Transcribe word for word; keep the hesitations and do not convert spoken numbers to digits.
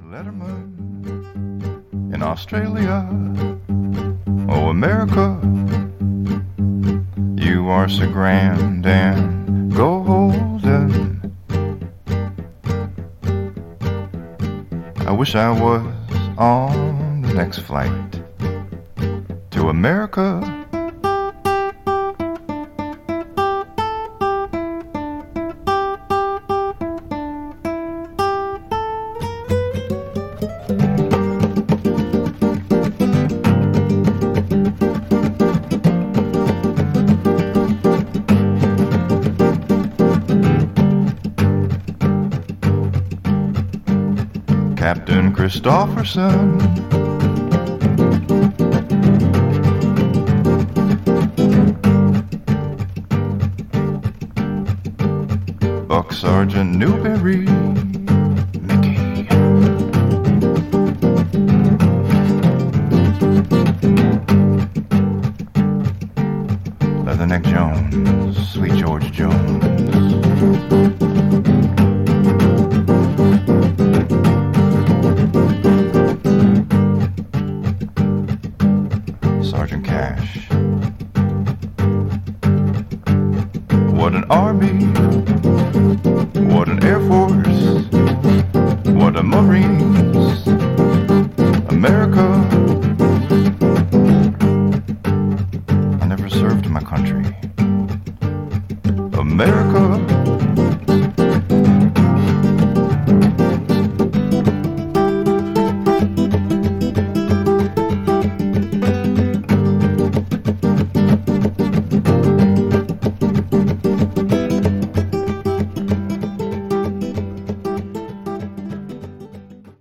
Letterman in Australia. Oh, America, you are so grand and golden. I wish I was on the next flight to America. Captain Christopherson, Buck Sergeant Newberry, Mickey, Leatherneck Jones, Sweet George Jones, Sergeant Cash. What an army, what an air force, what a Marines, America. I never served my country, America.